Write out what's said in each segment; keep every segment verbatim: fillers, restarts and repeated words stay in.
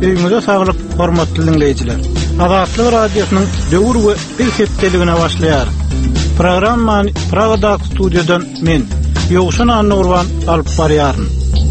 Öýüňize saglyk, hormatly dinleýijiler. Azatlyk radiosynyň döwür we bir hepdeligine başlaýar. Programma Pragada studiýadan men, Ýogşan Annurwan alyp barýaryn.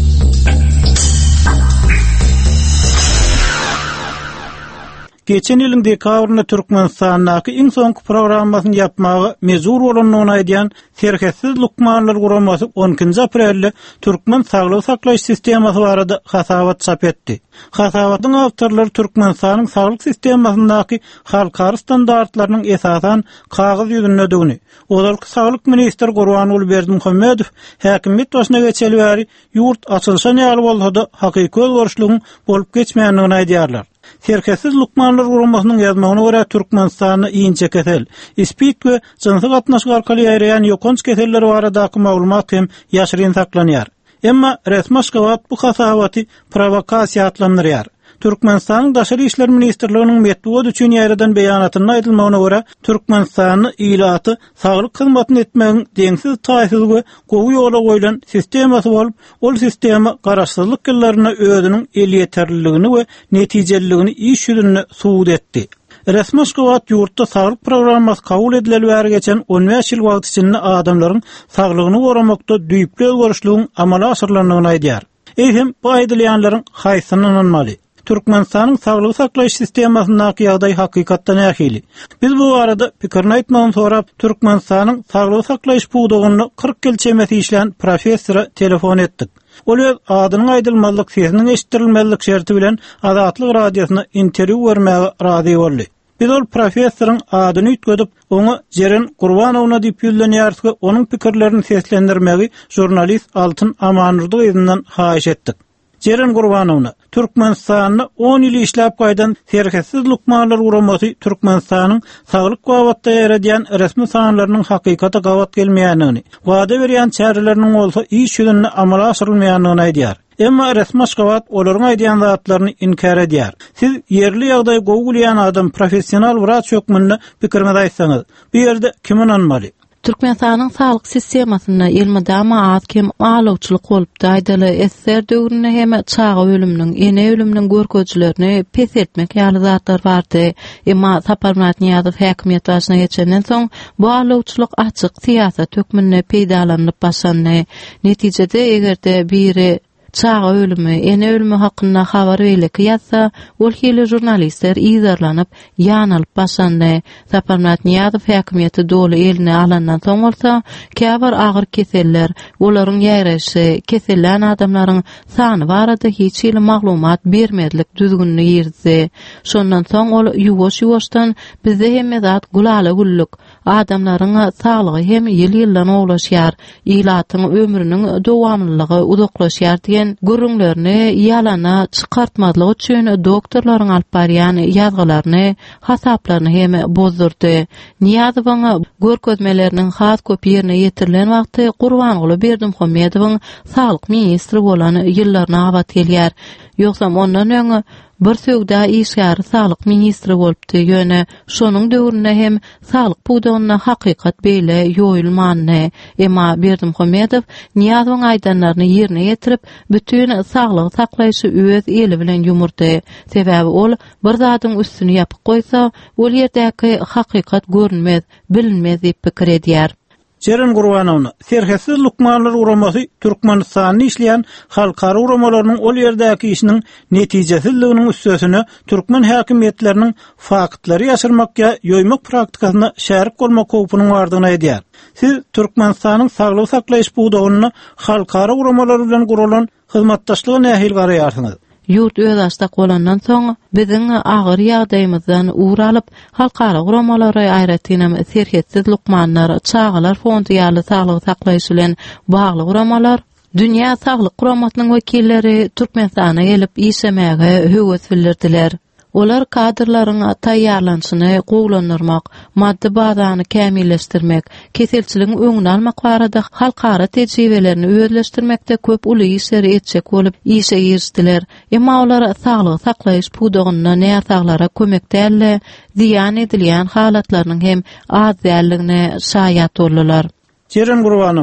Geçen ýylyň dekabrynda Türkmenistanyň iň soňky programmasyny ýapmagy mezur bolanlygyny aýdýan Serketsiz Lukmanlar guramasy on ikinji aprelde Türkmen saglyk saklaýyş sistemasy barada hasabat çap etdi. Hasabatyň awtorlary Türkmenistanyň saglyk sistemasyndaky halkara standartlarynyň esasan kagyz ýüzünde ödegini. Olar saglyk ministri Gurbanuly Berdimuhammedow häkimiyet başyna geçeli bäri ýurt açylşan ýaly bolsa-da hakyky özgörüşligiň bolup geçmeýändigini aýdýarlar. Serketsiz Lukmanlar guramasynyň ýazmagyna görä Türkmenistanyň iňçe kesel, ispit we jynsy gatnaşyk arkaly ýaýraýan ýokunç keselleri baradaky maglumat hem ýaşyryn saklanýar. Emma resmi Aşgabat bu hasabaty provokasiýa adlandyrýar. Türkmenistanyň Daşary işler ministrliginiň metbuat üçin ýaýradan beýanatyna aýdylmagyna görä Türkmenistanyň ilaty saglyk hyzmatyny etmegiň deňsiz taýsy we gowy ýola goýulan sistemasy bolup, ol sistema garaşsyzlyk ýyllaryna özüniň el ýeterliligini we netijeligini iş ýüzünde suwd etdi. Resmi Aşgabat ýurtda saglyk programmasy kabul edileli bäri geçen on beş ýyl wagt içinde adamlaryň saglygyny goramakda düýpli özgörüşligiň amala aşyrylandygyny aýdýar. Eýhem bu aýdylýanlaryň haýsyny anlamaly. Türkmenistanyň saglyk saklaýyş sistemasyndaky ýagdaý hakykatdan ähili. Biz bu arada pikirini aýtmagyny sorap, Türkmenistanyň saglyk saklaýyş buğdagyny kırk ýyl çemeti işleyen professora telefon etdik. Ol öz adynyň aýdylmalyk, sesiniň eşitdirilmelik şerti bilen Azatlyk radiosyna interwýu bermäge razy boldy. Biz ol professoryň adyny ýetgedip, oňa Jeren Gurbanowyna diýip ýüzlenýär we onuň pikirlerini seslendirmegi jurnalist Altyn Amanurdy ýerininden haýyş etdik. Jeren Gurbanowyna Türkmenistanyny on ýyl işläp gaýdan Serketsiz Lukmanlar guramasy Türkmenistanyň saglyk gawatda ýeredýän resmi sanlarynyň hakykata gawat gelmeýändigini, wada berýän çäreleriniň bolsa iş ýüzünde amala aşyrylmaýandygyny aýdýar. Emma resmi Aşgabat olaryň aýdýan zatlaryny inkar edýär. Siz ýerli ýagdaý gowy bilýän adam, professional wraç hökmünde pikirinizi aýtsaňyz, bu ýerde kim inanmaly? Türkmenistanyň saglyk sistemasyna ilmi-dama az kim alawçylyk bolup daýdaly esser döwrüne hem çağa ölümniň, ene ölümniň görkezlerini pes etmek ýaly zatlar bardy. Emma Saparmat Niýazow häkimiýet başyna geçenden soň bu alawçylyk açyk siýasat hökmünde peýdalanyp başlandy. Netijede egerde biri çağa ölümi, ene ölümi hakkında habar beýleki ýatsa, ol hili jurnalistler izarlanyp, ýanylyp başlandy. Saparmat Niýazow häkimiýeti dolu eline alandan soň bolsa, käbir agyr keseller, olaryň ýaýraşy, kesellän adamlaryň sany barada hiç ýyly maglumat bermedlik düzgünni ýerdi. Şondan soň ol ýuwaş-ýuwaşdan bizde hem zat gulaly gulluk, adamlaryň saglygy hem ýyl-ýyldan oglaşýar, ilatyň ömrüniň dowamlylygy uzaklaşýar diýen gurrunlaryny ýalana çykartmadlyk üçin doktorlaryň alyp barýan ýazgylaryny, hasaplaryny hem bozdurdy. Niýazowyň görkezmeleriniň has köp ýerine ýetirilen wagty Gurbanuly Berdimuhammedowyň saglyk ministri bolan ýyllaryna abat gelýär. Ýoksa ondan öňe bir söwda işgäri saglyk ministri bolupdy ýöne şonuň döwründe hem saglyk buğdagyna hakykat beýle ýoýulmany. Emma Berdimuhammedow Niýazowyň aýdanlaryny ýerine ýetirip, bütün saglyk saklaýyşy öz eli bilen ýumurdy. Sebäbi ol bir zatyň üstüne ýapyp goýsa, ol ýerdäki hakykat görünmez, bilinmez diýip pikir edýär. Jeren Gurbanowyna Serketsiz Lukmanlar guramasy Türkmenistanyň işleýän halkara uramalarynyň ol ýerdäki işiniň netijesizliginiň üstesine türkmen häkimiýetleriniň faktlary ýaşyrmakka ýoýmak praktikasyna şärik bolmak howpunyň bardygyny aýdýar. Siz Türkmenistanyň saglyk saklaýyş buğdagyny halkara uramalary bilen guralan hyzmatdaşlygy nähil garaýarsyňyz? Ýurt öz açdak bolandan soň biziň agyr ýagdaýymyzdan uğur alyp halkara guramalary aýratynam Serketsiz Lukmanlar çağalar fondy ýaly saglyk saklaýyş bilen bagly guramalar dünýä saglyk guramatynyň wekilleri Türkmenistana gelip işlemäge höwes bildirdiler. Olar kadrlaryň taýýarlanşyny gowlandyrmak, maddi bazany kämilleşdirmek, keselçiligiň öňüni almak barada halkara tejribelerini özleşdirmekde köp uly işleri etjek bolup işe girişdiler. Emma olar saglyk saklaýyş buğdagyna näsaglara kömekdäle ziýan edilýän halatlarynyň hem az dälligine şaýat boldylar. Jeren Gurbanowyna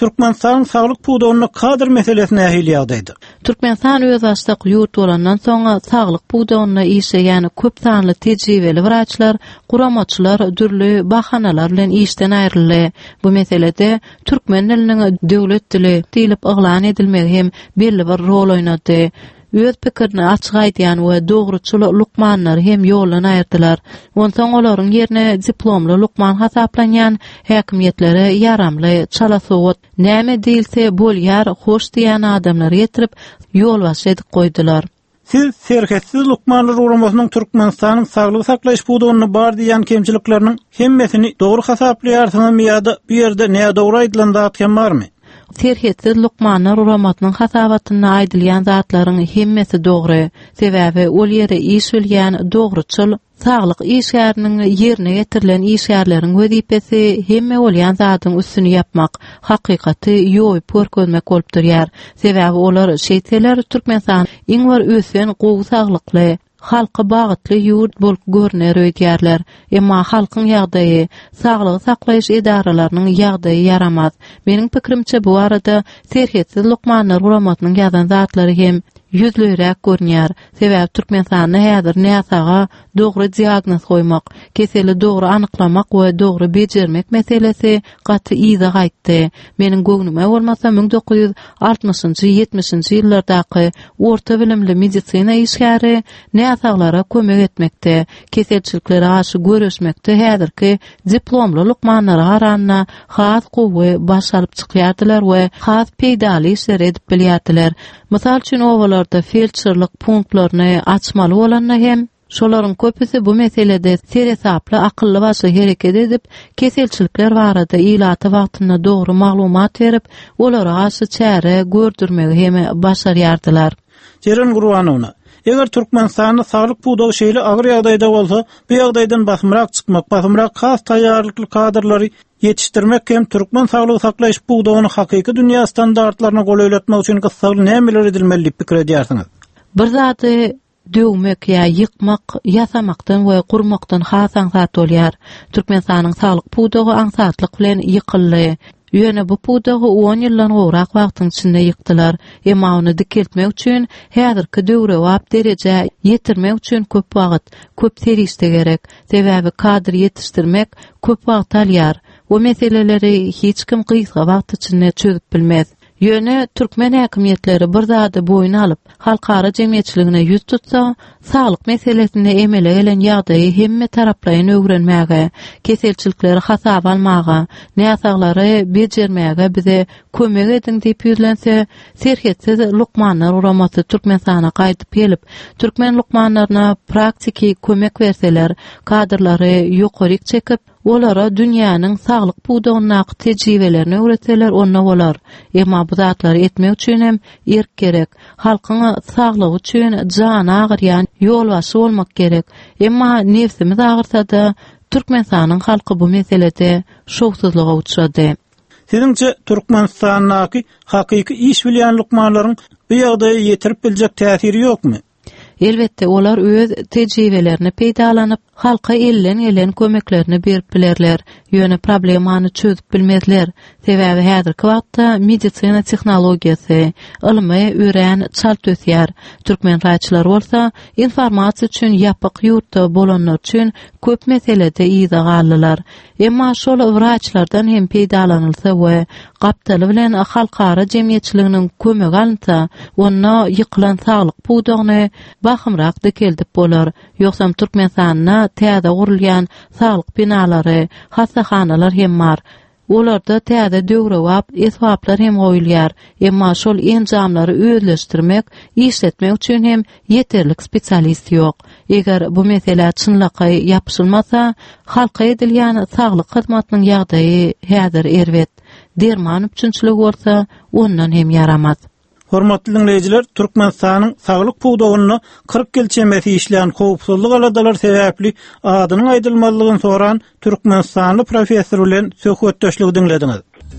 Türkmenistan saglyk puwdagyna kadr meselesine ähli ýagdaýdy. Türkmenistan öz açlyk ýurt bolandan soňra saglyk puwdagyna işleýän köp sanly tejribeli wraçlar, guramaçylar dürli bahanalar bilen işden aýryldy. Bu meselede türkmen diliniň döwlet dili diýilip yglan edilmegi hem belli bir rol oýnady. Öz pikirini açyk aýdýan we dogruçul lukmanlar hem ýollan aýyrdylar. Ondan olaryň ýerine diplomly lukman hasaplanýan häkimiýetlere yaramly çalasowat näme diýilse bolýar hoş diýen adamlar getirip ýolbaş edip goýdular. Siz serketsiz lukmanlar uramasynyň Türkmenistanyň saglyk saklaýyş puwdagyny bar diýen kemçilikleriniň hemmesini dogry hasaplaýarsyňyz ýa-da bu ýerde näme dogry aýdylan zatken barmy? Serketsiz lukmanlar uramatynyň hasabatyna aýdylýan zatlaryň hemmesi dogry. Sebäbi ol ýere iş bilýän dogruçul saglyk işgäriniň ýerine getirilen işgärleriň wezipesi hemme bolýan zatyň üstüni yapmak, hakykaty ýoýup görkezmek bolup durýar. Sebäbi olar şeýteler Türkmenistan iň bir ösen gowy saglykly halka bagytly ýurt bolup görner öýdýärler. Emma halkyň ýagdaýy, saglygy saklaýyş edaralarynyň ýagdaýy yaramaz. Meniň pikirimçe bu arada serketsiz lukmanlar uramatynyň ýazan zatlary hem yüzlüýrek görnýär. Sebäbi Türkmenistanyň häzir näsaga dogry diagnoz goýmak, keseli dogry anyklamak we dogry bejermek meselesi gaty iýde gaýtdy. Meniň göwnüme bolmasa ming dokuz ýüz altymyşynjy ýetmişinji ýyllardaky orta bilimli medisina işgäri näsaglara kömek etmekde, keselçiliklere aşy görüşmekde häzirki diplomly lukmanlara garanyna has gowy baş alyp çykýardylar we has peýdaly işler edip bilýärdiler. Mysal üçin owalarda felçerlik punktlaryny açmaly bolanna hem şolaryň köpüsi bu meselede seresaply akylly başy hereket edip keselçilikler barada ilaty wagtyna dogry maglumat berip olara aşy çäre gördürmegi hem başarýardylar. Jeren Gurbanowna, eger Türkmenistanyň saglyk puwdagy şeýle agyr ýagdaýda bolsa, bu ýagdaýdan basmyrak çykmak, basmyrak has taýýarlykly kadrlary yetiştirmek hem Türkmen saglygy saklaýyş puwdagyny hakyky dünýä standartlaryna goýulatmak üçin gysgaly nämeler edilmeli diýip pikir edýärsiňiz? Bir zady döwmek ýa ýykmak, ýasamakdan we gurmakdan hasan zat bolýar. Türkmenistanyň saglyk puwdagy aňsatlyk bilen ýykyldy. Ýöne bu puwdagy on ýyldan gowrak wagtyň içinde ýykdylar. Emma ony dikiltmek üçin häzirki döwre wagt derejä ýetirmek üçin köp wagt, köp teriste gerek. Sebäbi kadr ýetişdirmek köp wagt alýar. O meseleleri hiç kim kıysa wagt içinde çözüp bilmez. Ýöne türkmen häkimiýetleri bir zady boýuna alyp halkara jemgyýetçiligine ýüz tutsa, saglyk meselesinde emele gelen ýagdaýy hemme taraplaryň öwrenmäge, keselçilikleri hasaba almaga, näsaglary bejermäge bize kömek edin diýip ýüzlense, serketsiz lukmanlar uramasy Türkmenistana gaýdyp gelip, türkmen lukmanlaryna praktiki kömek berseler, kadrlary ýokaryk çekip olara dünýäniň saglyk puwdagyna tejribelerini öwretseler onna bolar. Emma bu zatlary etmek üçin hem erk gerek. Halkyň saglygy üçin jana agyrýan ýolbaşy bolmak gerek. Emma nefsimiz agyrsa-da Türkmenistanyň halky bu meselede şowsuzlyga uçrady. Siziňçe Türkmenistanyň hakyky iş bilýän lukmanlaryň bu ýagdaýa ýetirip biljek täsiri ýokmy? Elbette olar öz tejribelerini peýdalanyp halka ellen ellen kömeklerini berip bilerler. Ýöne problemany çözüp bilmezler. Sebäbi häzirki wagtda medisina tehnologiýasy, ilmi ören çalt ösýär. Türkmen raýçylar bolsa, informasiýa üçin ýapyk ýurtda bolanlar üçin köp meselede ýyza galdylar. Emma şol wraçlardan hem peýdalanylsa we gapdaly bilen halkara jemgyýetçiliginiň kömegi alynsa, onda ýykylan saglyk puwdagyny bahymrak dikildip bolar. Ýoksam Türkmenistanyna täze gurulýan saglyk binalary, hasahanalar hem bar. Olarda täze döwre wap, esbaplar hem goýulýar. Emma şol enjamlary özleşdirmek, işletmek üçin hem ýeterlik spesialist ýok. Eger bu mesele çynlykka ýapyşylmasa, halka edilýän saglyk hyzmatynyň ýagdaýy häzir erwet. Derman üçinçilik bolsa, ondan hem yaramaz. Hormatly dinleyijiler, Türkmenistanyň saglyk puwdagyny kırk gelçemesi işleyen howpsuzlyk aladalar sebäpli adynyň aýdylmalygyny soran Türkmenistanly professor bilen söhbetdeşlik dinlediňiz.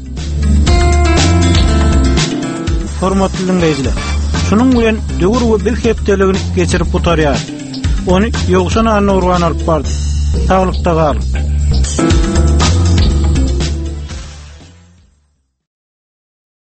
Hormatly dinleyijiler, şunuň bilen döwür we bir hepdeligini geçirip butarýar. Ony ýogşan anna urgan alyp bardy. Saglykda galyň.